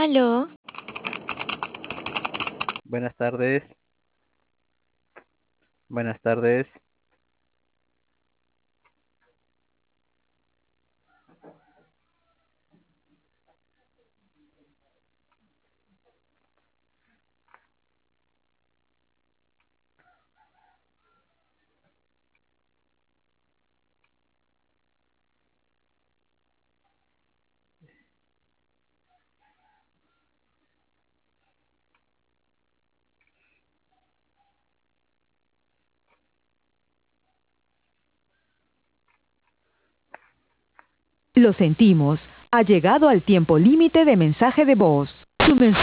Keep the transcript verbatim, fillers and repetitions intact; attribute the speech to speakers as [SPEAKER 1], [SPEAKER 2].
[SPEAKER 1] Aló,
[SPEAKER 2] Buenas tardes, buenas tardes.
[SPEAKER 3] Lo sentimos. Ha llegado al tiempo límite de mensaje de voz. Su mensaje